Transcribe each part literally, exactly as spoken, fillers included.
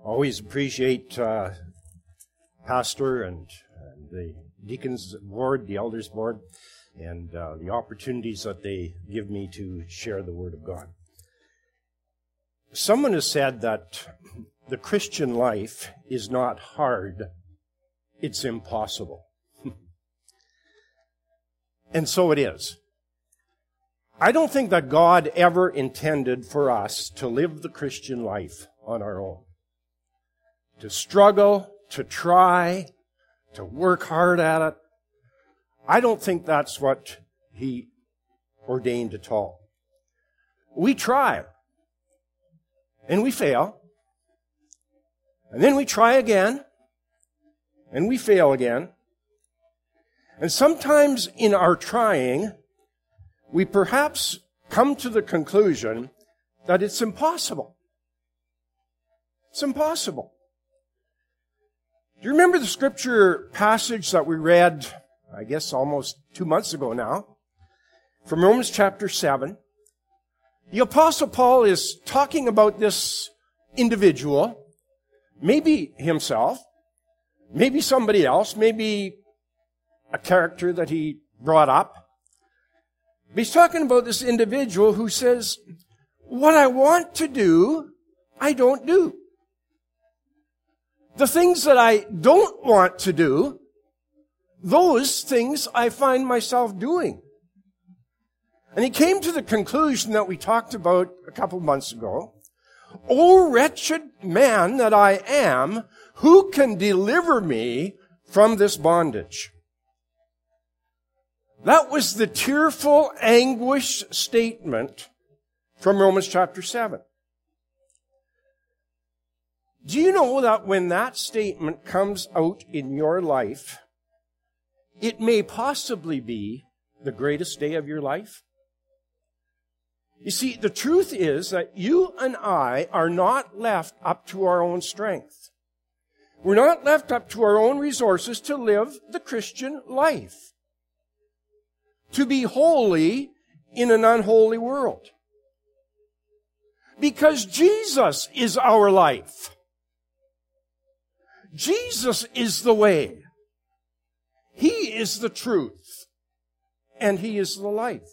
Always appreciate uh, Pastor and, and the Deacons Board, the Elders Board, and uh, the opportunities that they give me to share the Word of God. Someone has said that the Christian life is not hard, it's impossible. And so it is. I don't think that God ever intended for us to live the Christian life on our own. To struggle, to try, to work hard at it. I don't think that's what He ordained at all. We try, and we fail, and then we try again, and we fail again. And sometimes in our trying, we perhaps come to the conclusion that it's impossible. It's impossible. Do you remember the scripture passage that we read, I guess almost two months ago now, from Romans chapter seven? The Apostle Paul is talking about this individual, maybe himself, maybe somebody else, maybe a character that he brought up. But he's talking about this individual who says, what I want to do, I don't do. The things that I don't want to do, those things I find myself doing. And he came to the conclusion that we talked about a couple months ago. O wretched man that I am, who can deliver me from this bondage? That was the tearful anguish statement from Romans chapter seven. Do you know that when that statement comes out in your life, it may possibly be the greatest day of your life? You see, the truth is that you and I are not left up to our own strength. We're not left up to our own resources to live the Christian life, to be holy in an unholy world. Because Jesus is our life. Jesus is the way. He is the truth. And He is the life.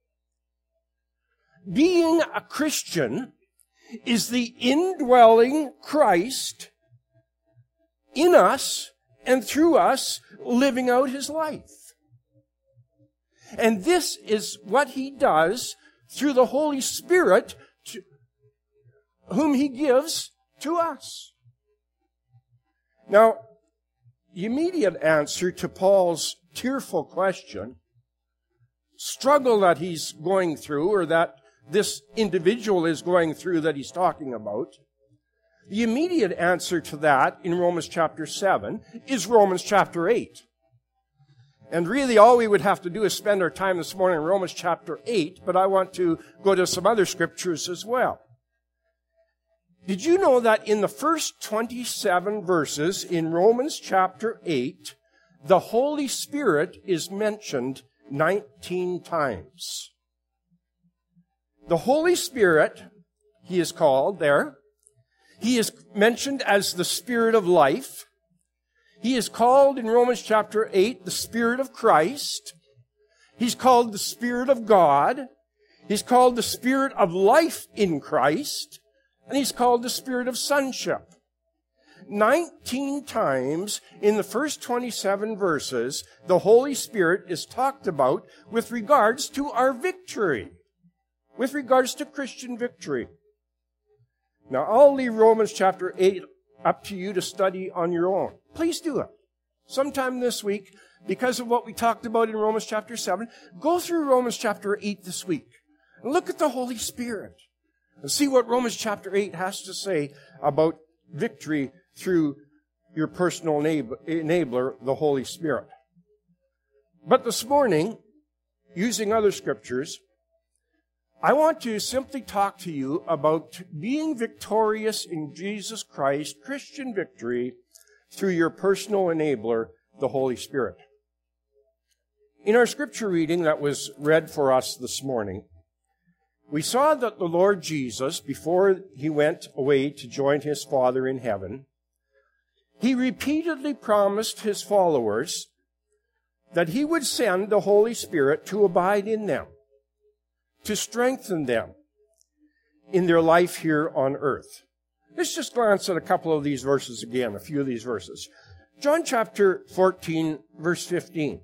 Being a Christian is the indwelling Christ in us and through us living out His life. And this is what He does through the Holy Spirit to, whom He gives to us. Now, the immediate answer to Paul's tearful question, struggle that he's going through, or that this individual is going through that he's talking about, the immediate answer to that in Romans chapter seven is Romans chapter eight. And really all we would have to do is spend our time this morning in Romans chapter eight, but I want to go to some other scriptures as well. Did you know that in the first twenty-seven verses in Romans chapter eight, the Holy Spirit is mentioned nineteen times? The Holy Spirit, He is called there. He is mentioned as the Spirit of life. He is called in Romans chapter eight the Spirit of Christ. He's called the Spirit of God. He's called the Spirit of life in Christ. And He's called the Spirit of sonship. Nineteen times in the first twenty-seven verses, the Holy Spirit is talked about with regards to our victory, with regards to Christian victory. Now, I'll leave Romans chapter eight up to you to study on your own. Please do it. Sometime this week, because of what we talked about in Romans chapter seven, go through Romans chapter eight this week and look at the Holy Spirit. And see what Romans chapter eight has to say about victory through your personal enabler, the Holy Spirit. But this morning, using other scriptures, I want to simply talk to you about being victorious in Jesus Christ, Christian victory, through your personal enabler, the Holy Spirit. In our scripture reading that was read for us this morning, We saw that the Lord Jesus, before he went away to join his Father in heaven, he repeatedly promised his followers that he would send the Holy Spirit to abide in them, to strengthen them in their life here on earth. Let's just glance at a couple of these verses again, a few of these verses. John chapter fourteen, verse fifteen.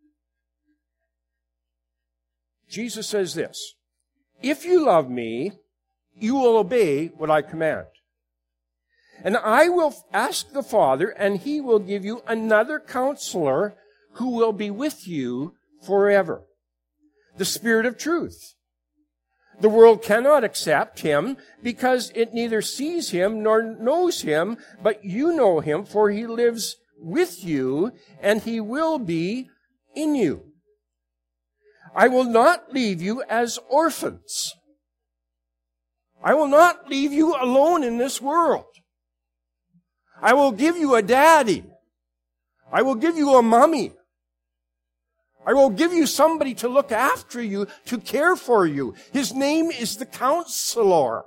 Jesus says this, "If you love me, you will obey what I command. And I will ask the Father, and he will give you another counselor who will be with you forever. The Spirit of truth. The world cannot accept him because it neither sees him nor knows him, but you know him, for he lives with you and he will be in you. I will not leave you as orphans. I will not leave you alone in this world. I will give you a daddy. I will give you a mommy. I will give you somebody to look after you, to care for you. His name is the Counselor.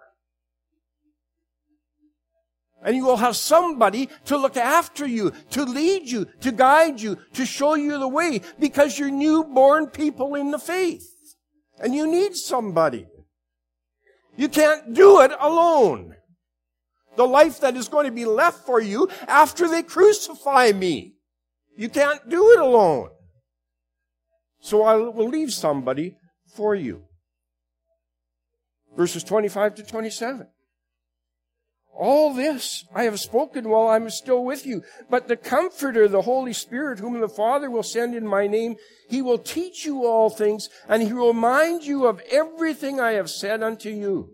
And you will have somebody to look after you, to lead you, to guide you, to show you the way, because you're newborn people in the faith. And you need somebody. You can't do it alone. The life that is going to be left for you after they crucify me. You can't do it alone. So I will leave somebody for you. Verses twenty-five to twenty-seven. All this I have spoken while I am still with you. But the Comforter, the Holy Spirit, whom the Father will send in my name, he will teach you all things, and he will remind you of everything I have said unto you.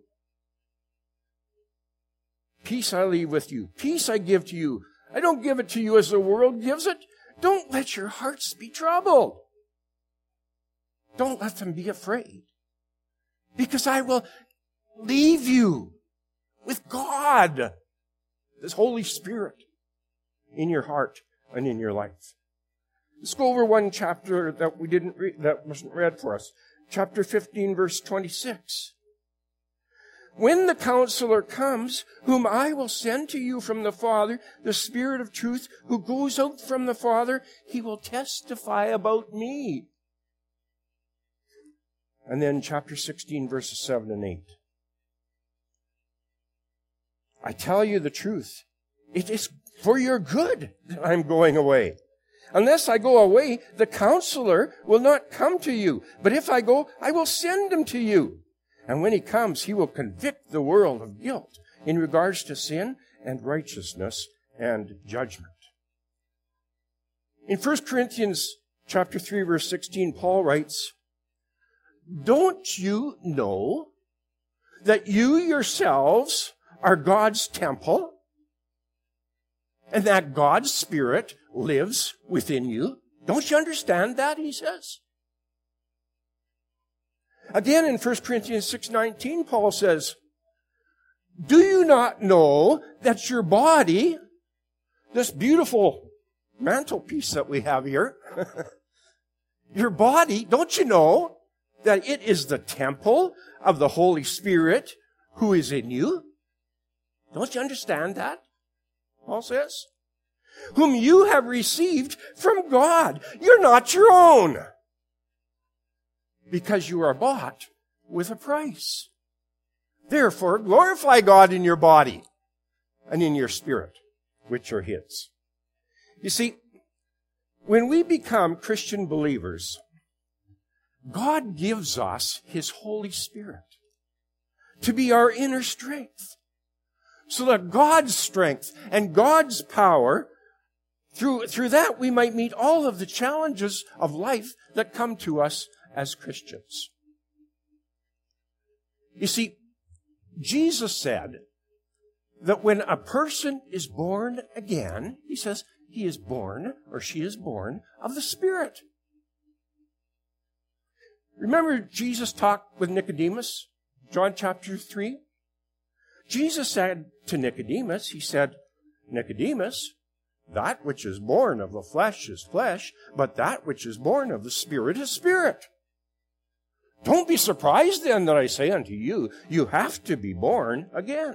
Peace I leave with you. Peace I give to you. I don't give it to you as the world gives it. Don't let your hearts be troubled. Don't let them be afraid. Because I will leave you with God, this Holy Spirit, in your heart and in your life. Let's go over one chapter that we didn't read, that wasn't read for us. Chapter fifteen, verse twenty-six. When the Counselor comes, whom I will send to you from the Father, the Spirit of truth, who goes out from the Father, he will testify about me. And then chapter sixteen, verses seven and eight. I tell you the truth. It is for your good that I'm going away. Unless I go away, the Counselor will not come to you. But if I go, I will send him to you. And when he comes, he will convict the world of guilt in regards to sin and righteousness and judgment. In First Corinthians chapter three, verse sixteen, Paul writes, don't you know that you yourselves are God's temple and that God's Spirit lives within you? Don't you understand that, he says? Again, in First Corinthians six nineteen, Paul says, do you not know that your body, this beautiful mantelpiece that we have here, your body, don't you know that it is the temple of the Holy Spirit who is in you? Don't you understand that? Paul says, whom you have received from God. You're not your own, because you are bought with a price. Therefore, glorify God in your body and in your spirit, which are his. You see, when we become Christian believers, God gives us his Holy Spirit to be our inner strength, so that God's strength and God's power, through, through that we might meet all of the challenges of life that come to us as Christians. You see, Jesus said that when a person is born again, he says he is born or she is born of the Spirit. Remember Jesus talked with Nicodemus, John chapter three? Jesus said to Nicodemus, he said, Nicodemus, that which is born of the flesh is flesh, but that which is born of the Spirit is spirit. Don't be surprised then that I say unto you, you have to be born again.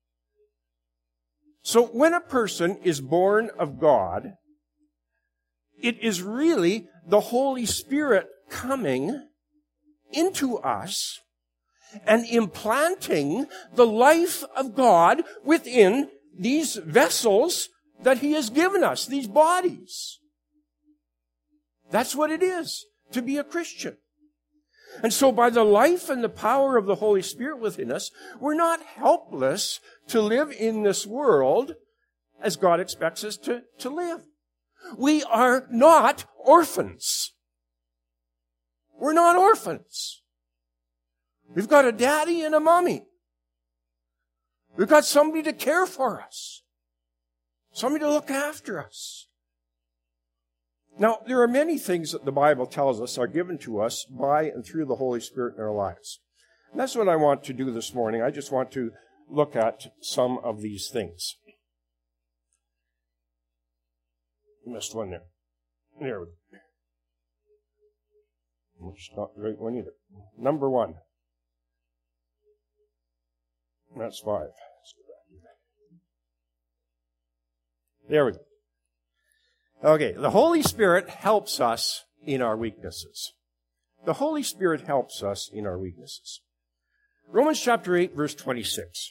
So when a person is born of God, it is really the Holy Spirit coming into us and implanting the life of God within these vessels that He has given us, these bodies. That's what it is to be a Christian. And so by the life and the power of the Holy Spirit within us, we're not helpless to live in this world as God expects us to, to live. We are not orphans. We're not orphans. We've got a daddy and a mommy. We've got somebody to care for us. Somebody to look after us. Now, there are many things that the Bible tells us are given to us by and through the Holy Spirit in our lives. And that's what I want to do this morning. I just want to look at some of these things. Missed one there. There we go. It's not the right one either. Number one. That's five. There we go. Okay, the Holy Spirit helps us in our weaknesses. The Holy Spirit helps us in our weaknesses. Romans chapter eight, verse twenty-six.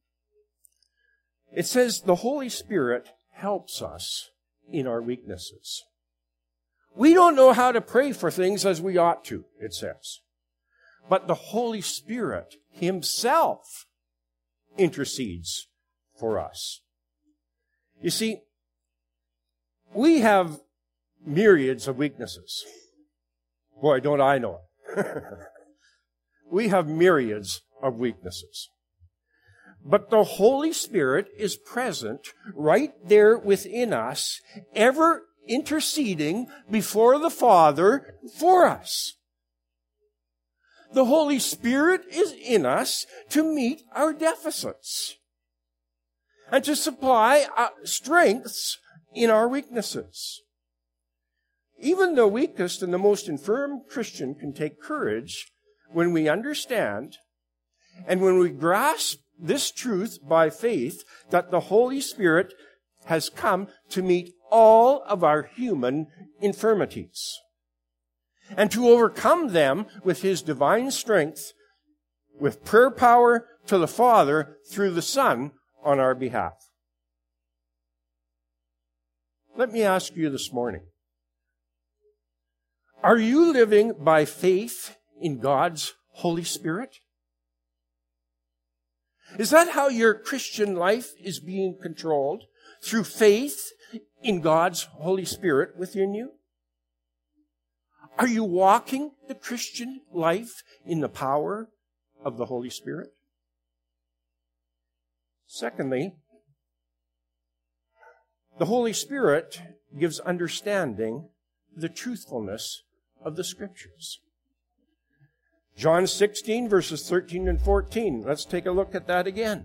It says, the Holy Spirit helps us in our weaknesses. We don't know how to pray for things as we ought to, it says. But the Holy Spirit Himself intercedes for us. You see, we have myriads of weaknesses. Boy, don't I know it. We have myriads of weaknesses. But the Holy Spirit is present right there within us, ever interceding before the Father for us. The Holy Spirit is in us to meet our deficits and to supply strengths in our weaknesses. Even the weakest and the most infirm Christian can take courage when we understand and when we grasp this truth by faith that the Holy Spirit has come to meet all of our human infirmities and to overcome them with His divine strength, with prayer power to the Father through the Son on our behalf. Let me ask you this morning, are you living by faith in God's Holy Spirit? Is that how your Christian life is being controlled? Through faith in God's Holy Spirit within you? Are you walking the Christian life in the power of the Holy Spirit? Secondly, the Holy Spirit gives understanding the truthfulness of the Scriptures. John sixteen, verses thirteen and fourteen. Let's take a look at that again.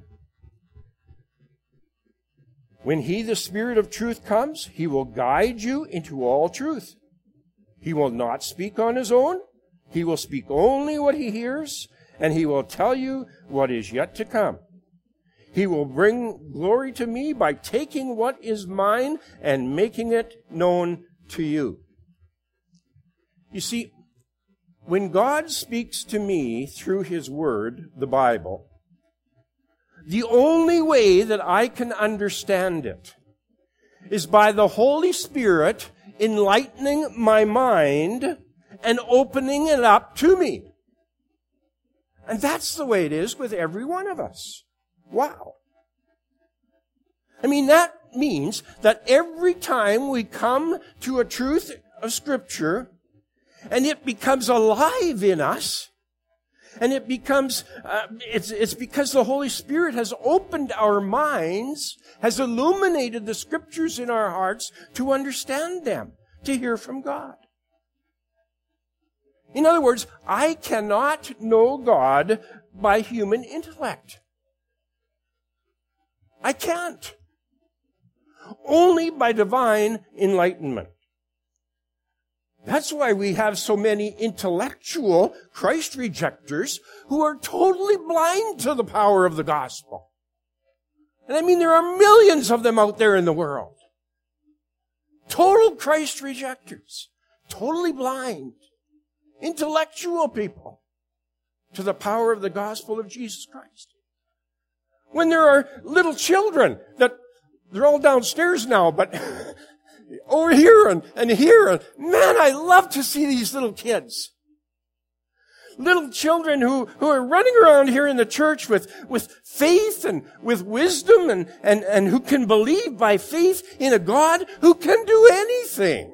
When He, the Spirit of truth, comes, He will guide you into all truth. He will not speak on His own. He will speak only what He hears, and He will tell you what is yet to come. He will bring glory to me by taking what is mine and making it known to you. You see, when God speaks to me through His Word, the Bible, the only way that I can understand it is by the Holy Spirit enlightening my mind and opening it up to me. And that's the way it is with every one of us. Wow. I mean, that means that every time we come to a truth of Scripture and it becomes alive in us, and it becomes, uh, it's, it's because the Holy Spirit has opened our minds, has illuminated the Scriptures in our hearts to understand them, to hear from God. In other words, I cannot know God by human intellect. I can't. Only by divine enlightenment. That's why we have so many intellectual Christ rejectors who are totally blind to the power of the gospel. And I mean, there are millions of them out there in the world. Total Christ rejectors. Totally blind. Intellectual people to the power of the gospel of Jesus Christ. When there are little children that they're all downstairs now, but over here and, and here, and man, I love to see these little kids. Little children who, who are running around here in the church with, with faith and with wisdom and, and, and who can believe by faith in a God who can do anything.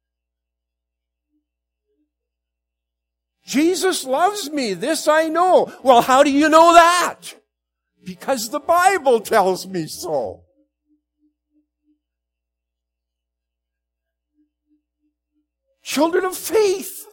Jesus loves me, this I know. Well, how do you know that? Because the Bible tells me so. Children of faith.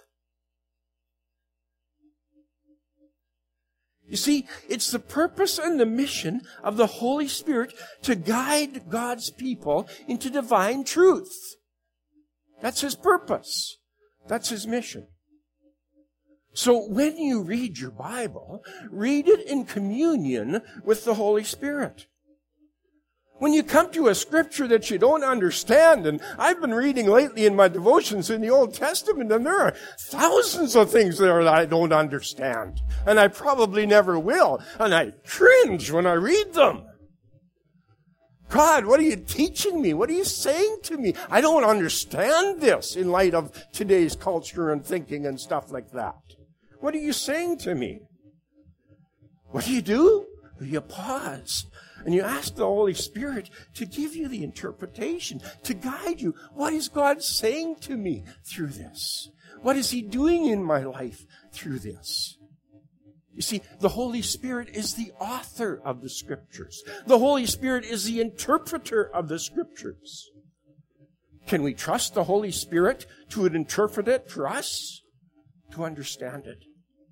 You see, it's the purpose and the mission of the Holy Spirit to guide God's people into divine truth. That's His purpose. That's His mission. So when you read your Bible, read it in communion with the Holy Spirit. When you come to a scripture that you don't understand, and I've been reading lately in my devotions in the Old Testament, and there are thousands of things there that I don't understand, and I probably never will, and I cringe when I read them. God, what are you teaching me? What are you saying to me? I don't understand this in light of today's culture and thinking and stuff like that. What are you saying to me? What do you do? You pause and you ask the Holy Spirit to give you the interpretation, to guide you. What is God saying to me through this? What is He doing in my life through this? You see, the Holy Spirit is the author of the Scriptures. The Holy Spirit is the interpreter of the Scriptures. Can we trust the Holy Spirit to interpret it for us, to understand it?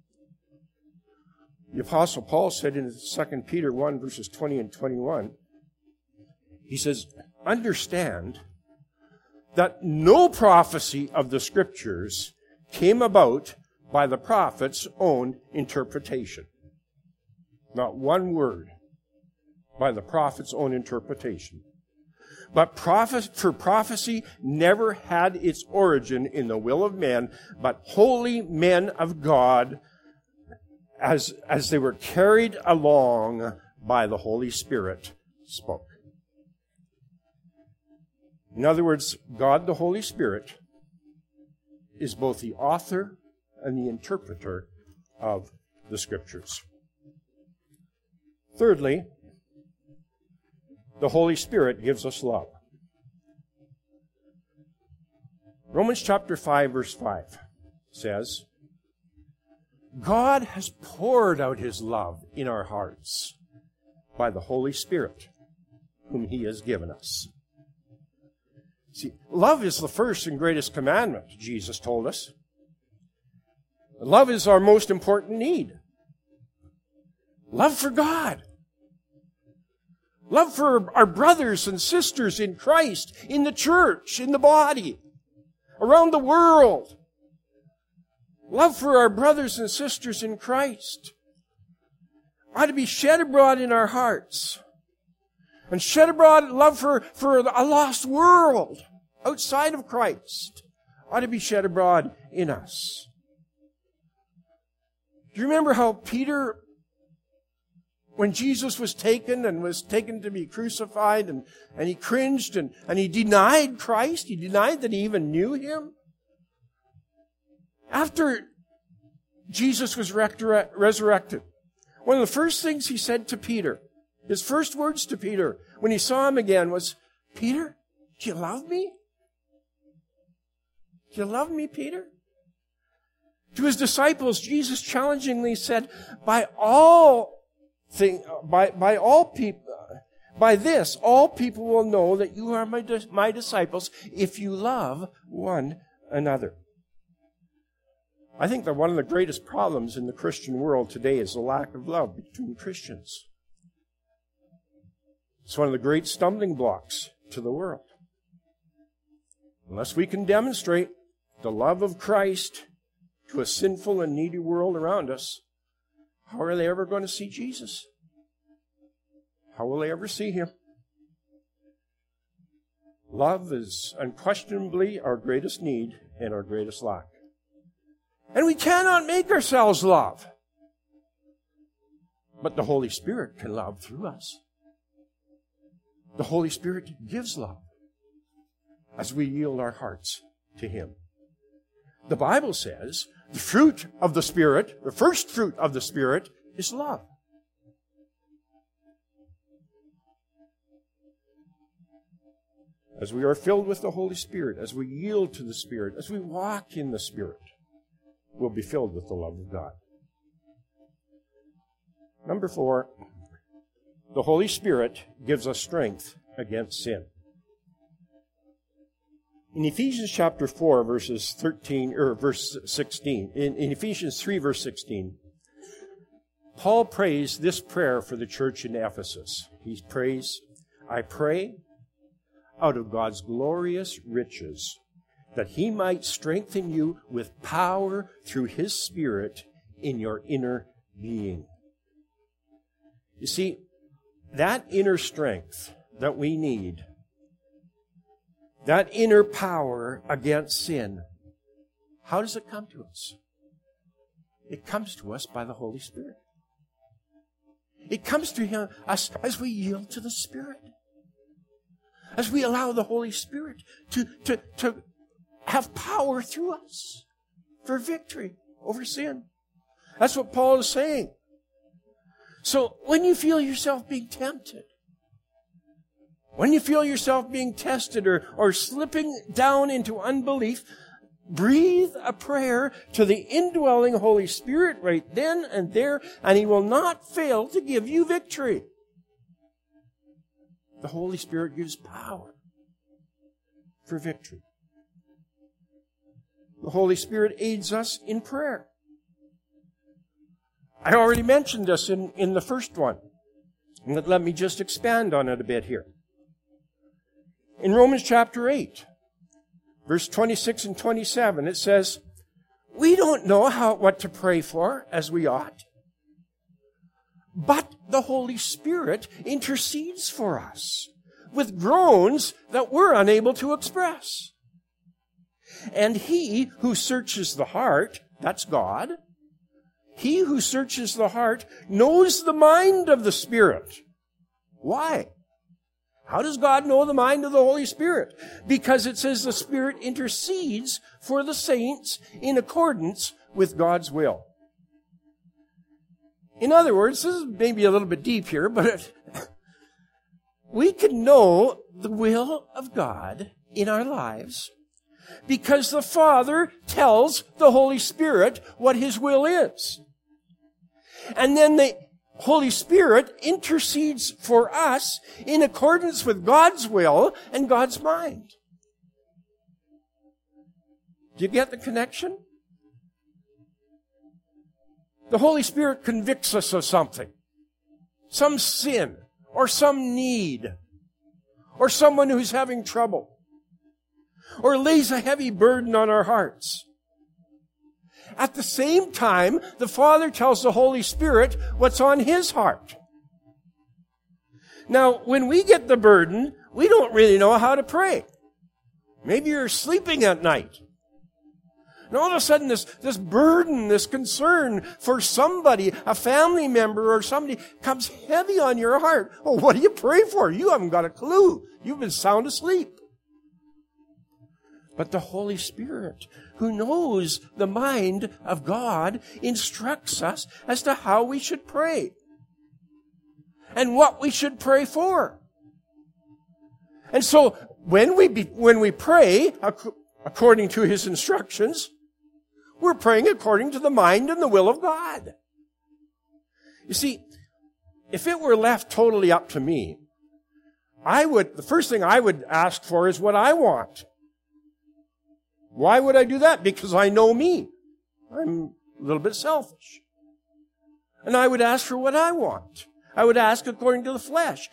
The Apostle Paul said in Second Peter one, verses twenty and twenty-one, he says, understand that no prophecy of the Scriptures came about by the prophet's own interpretation. Not one word by the prophet's own interpretation. But prophet, for prophecy never had its origin in the will of man, but holy men of God, as, as they were carried along by the Holy Spirit, spoke. In other words, God the Holy Spirit is both the author and the interpreter of the Scriptures. Thirdly, the Holy Spirit gives us love. Romans chapter five, verse five says, God has poured out His love in our hearts by the Holy Spirit, whom He has given us. See, love is the first and greatest commandment, Jesus told us. Love is our most important need. Love for God. Love for our brothers and sisters in Christ, in the church, in the body, around the world. Love for our brothers and sisters in Christ ought to be shed abroad in our hearts. And shed abroad love for, for a lost world outside of Christ ought to be shed abroad in us. Do you remember how Peter, when Jesus was taken and was taken to be crucified, and, and he cringed and, and he denied Christ? He denied that he even knew Him. After Jesus was resurrected, one of the first things he said to Peter, his first words to Peter when he saw him again was, Peter, do you love me? Do you love me, Peter? To his disciples, Jesus challengingly said, by all thing, by, by all people, by this, all people will know that you are my, my disciples if you love one another. I think that one of the greatest problems in the Christian world today is the lack of love between Christians. It's one of the great stumbling blocks to the world. Unless we can demonstrate the love of Christ to a sinful and needy world around us, how are they ever going to see Jesus? How will they ever see him? Love is unquestionably our greatest need and our greatest lack. And we cannot make ourselves love. But the Holy Spirit can love through us. The Holy Spirit gives love as we yield our hearts to him. The Bible says the fruit of the Spirit, the first fruit of the Spirit, is love. As we are filled with the Holy Spirit, as we yield to the Spirit, as we walk in the Spirit, we'll be filled with the love of God. Number four, the Holy Spirit gives us strength against sin. In Ephesians chapter four, verses thirteen, or verse sixteen, in, in Ephesians three, verse sixteen, Paul prays this prayer for the church in Ephesus. He prays, I pray out of God's glorious riches, that he might strengthen you with power through his Spirit in your inner being. You see, that inner strength that we need, that inner power against sin, how does it come to us? It comes to us by the Holy Spirit. It comes to him, us as we yield to the Spirit. As we allow the Holy Spirit to, to, to have power through us for victory over sin. That's what Paul is saying. So when you feel yourself being tempted, when you feel yourself being tested or, or slipping down into unbelief, breathe a prayer to the indwelling Holy Spirit right then and there, and he will not fail to give you victory. The Holy Spirit gives power for victory. The Holy Spirit aids us in prayer. I already mentioned this in, in the first one. And let me just expand on it a bit here. In Romans chapter eight, verse twenty-six and twenty-seven, it says, we don't know how what to pray for as we ought, but the Holy Spirit intercedes for us with groans that we're unable to express. And he who searches the heart, that's God, he who searches the heart knows the mind of the Spirit. Why? How does God know the mind of the Holy Spirit? Because it says the Spirit intercedes for the saints in accordance with God's will. In other words, this is maybe a little bit deep here, but it, we can know the will of God in our lives because the Father tells the Holy Spirit what his will is. And then the Holy Spirit intercedes for us in accordance with God's will and God's mind. Do you get the connection? The Holy Spirit convicts us of something. Some sin, or some need, or someone who's having trouble, or lays a heavy burden on our hearts. At the same time, the Father tells the Holy Spirit what's on his heart. Now, when we get the burden, we don't really know how to pray. Maybe you're sleeping at night. And all of a sudden, this, this burden, this concern for somebody, a family member or somebody, comes heavy on your heart. Oh, what do you pray for? You haven't got a clue. You've been sound asleep. But the Holy Spirit, who knows the mind of God, instructs us as to how we should pray and what we should pray for. And so, when we be, when we pray according to his instructions, we're praying according to the mind and the will of God. You see, if it were left totally up to me, I would, the first thing I would ask for is what I want. Why would I do that? Because I know me. I'm a little bit selfish. And I would ask for what I want. I would ask according to the flesh,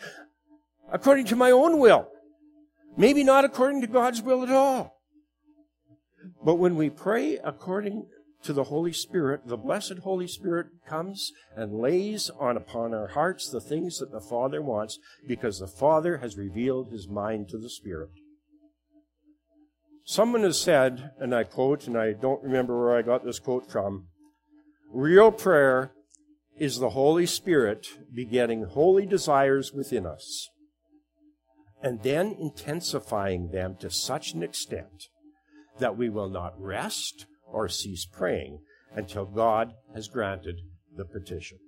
according to my own will. Maybe not according to God's will at all. But when we pray according to the Holy Spirit, the blessed Holy Spirit comes and lays on upon our hearts the things that the Father wants, because the Father has revealed his mind to the Spirit. Someone has said, and I quote, and I don't remember where I got this quote from, real prayer is the Holy Spirit begetting holy desires within us, and then intensifying them to such an extent that we will not rest or cease praying until God has granted the petition.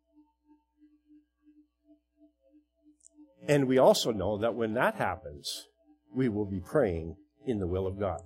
And we also know that when that happens, we will be praying in the will of God.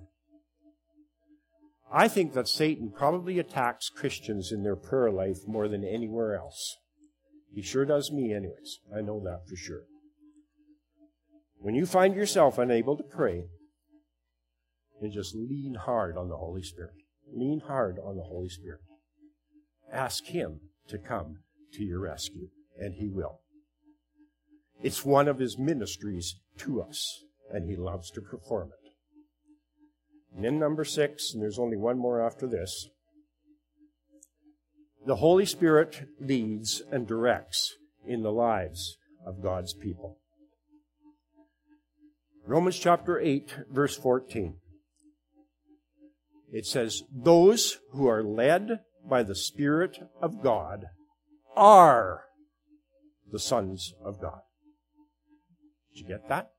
I think that Satan probably attacks Christians in their prayer life more than anywhere else. He sure does me anyways. I know that for sure. When you find yourself unable to pray, then just lean hard on the Holy Spirit. Lean hard on the Holy Spirit. Ask him to come to your rescue, and he will. It's one of his ministries to us, and he loves to perform it. And then number six, and there's only one more after this, the Holy Spirit leads and directs in the lives of God's people. Romans chapter eight, verse fourteen. It says, those who are led by the Spirit of God are the sons of God. Did you get that?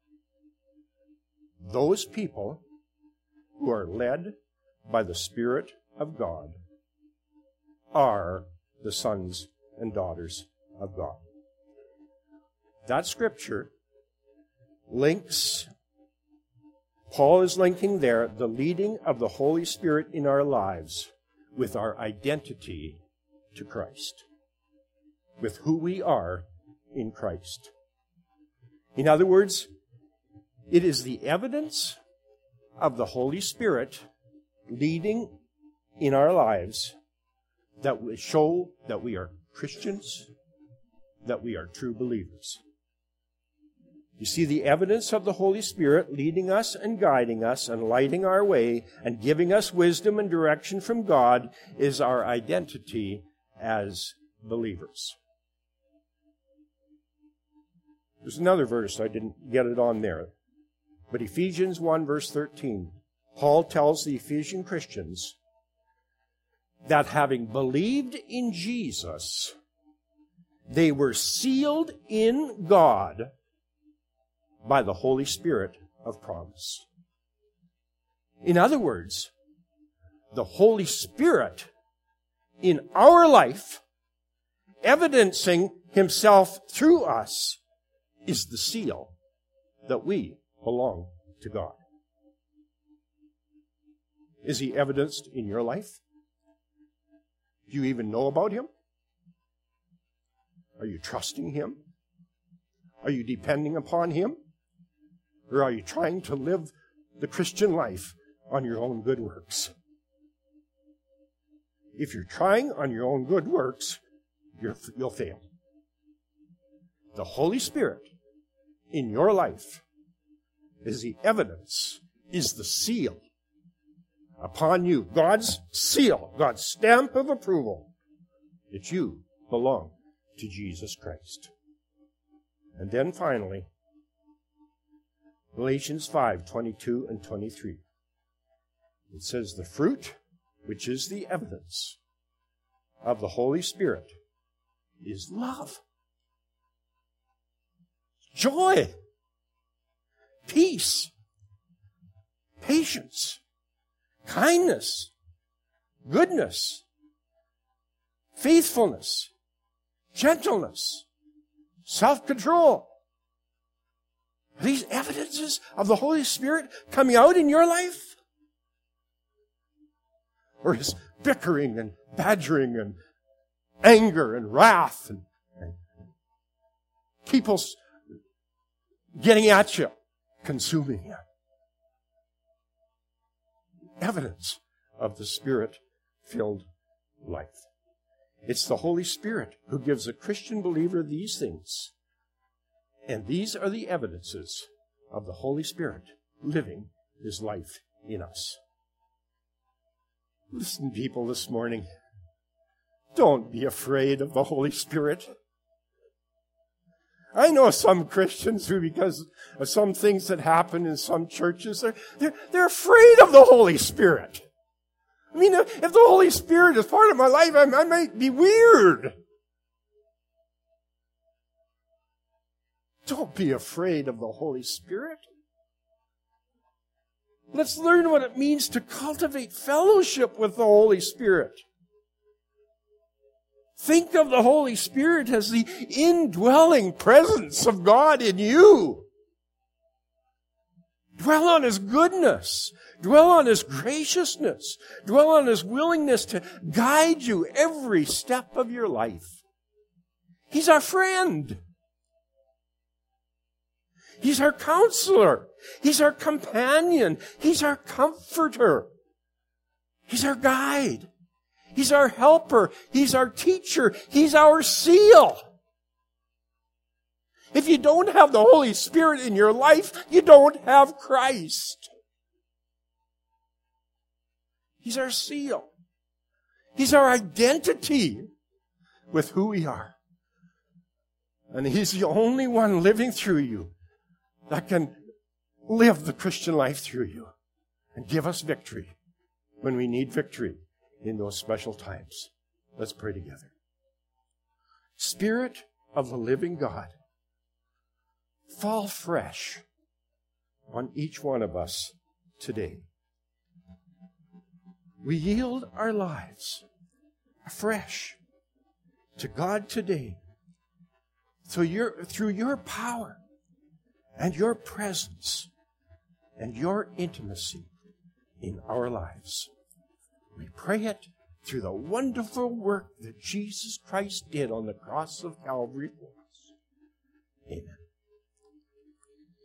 Those people who are led by the Spirit of God are the sons and daughters of God. That scripture links, Paul is linking there the leading of the Holy Spirit in our lives with our identity to Christ, with who we are in Christ. In other words, it is the evidence of the Holy Spirit leading in our lives that will show that we are Christians, that we are true believers. You see, the evidence of the Holy Spirit leading us and guiding us and lighting our way and giving us wisdom and direction from God is our identity as believers. There's another verse, I didn't get it on there. But Ephesians one, verse thirteen, Paul tells the Ephesian Christians that having believed in Jesus, they were sealed in God by the Holy Spirit of promise. In other words, the Holy Spirit in our life, evidencing himself through us, is the seal that we belong to God. Is he evidenced in your life? Do you even know about him? Are you trusting him? Are you depending upon him? Or are you trying to live the Christian life on your own good works? If you're trying on your own good works, you're, you'll fail. The Holy Spirit in your life is the evidence, is the seal upon you. God's seal, God's stamp of approval that you belong to Jesus Christ. And then finally, Galatians five, twenty-two and twenty-three. It says, the fruit, which is the evidence of the Holy Spirit, is love, joy, peace, patience, kindness, goodness, faithfulness, gentleness, self-control. Are these evidences of the Holy Spirit coming out in your life? Or is bickering and badgering and anger and wrath and, and people getting at you, consuming you? Evidence of the Spirit-filled life. It's the Holy Spirit who gives a Christian believer these things. And these are the evidences of the Holy Spirit living his life in us. Listen, people, this morning, don't be afraid of the Holy Spirit. I know some Christians who, because of some things that happen in some churches, they're, they're, they're afraid of the Holy Spirit. I mean, if the Holy Spirit is part of my life, I, I might be weird. Don't be afraid of the Holy Spirit. Let's learn what it means to cultivate fellowship with the Holy Spirit. Think of the Holy Spirit as the indwelling presence of God in you. Dwell on His goodness. Dwell on His graciousness. Dwell on His willingness to guide you every step of your life. He's our friend. He's our counselor. He's our companion. He's our comforter. He's our guide. He's our helper. He's our teacher. He's our seal. If you don't have the Holy Spirit in your life, you don't have Christ. He's our seal. He's our identity with who we are. And He's the only one living through you that can live the Christian life through you and give us victory when we need victory in those special times. Let's pray together. Spirit of the living God, fall fresh on each one of us today. We yield our lives afresh to God today through your, through your power and your presence and your intimacy in our lives. We pray it through the wonderful work that Jesus Christ did on the cross of Calvary for us. Amen.